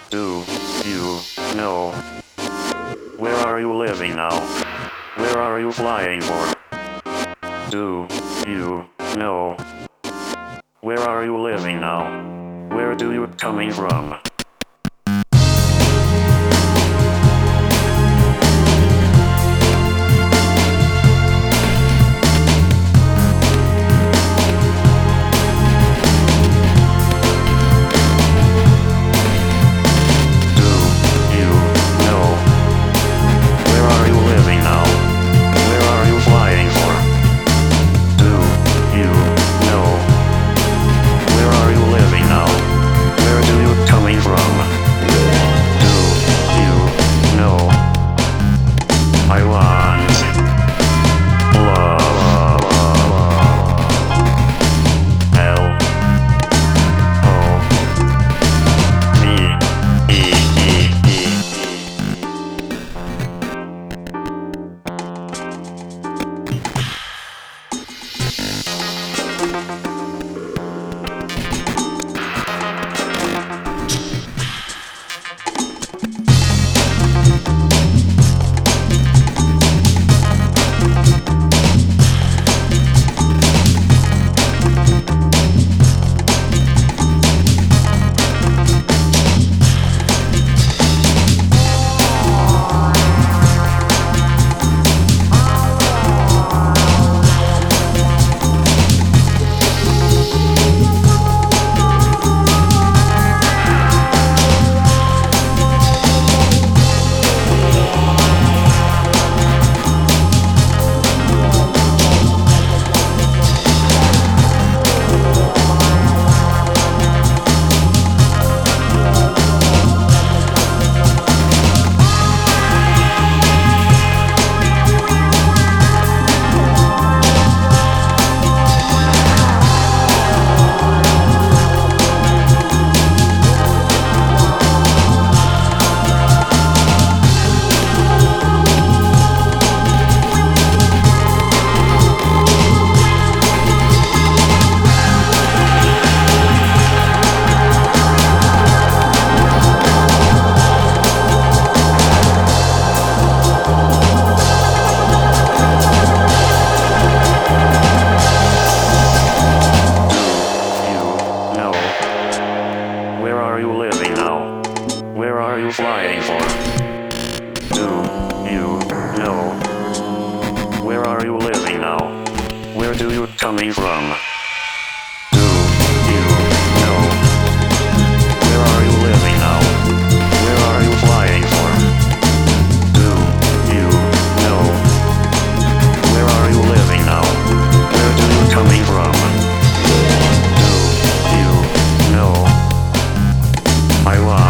Do you know? Where are you living now? Where are you flying for? Do you know? Where are you living now? Where do you coming from? Where are you flying for? Do you know? Where are you living now? Where do you coming from? Do you know? Where are you living now? Where are you flying for? Do you know? Where are you living now? Where do you coming from? Do you know? I want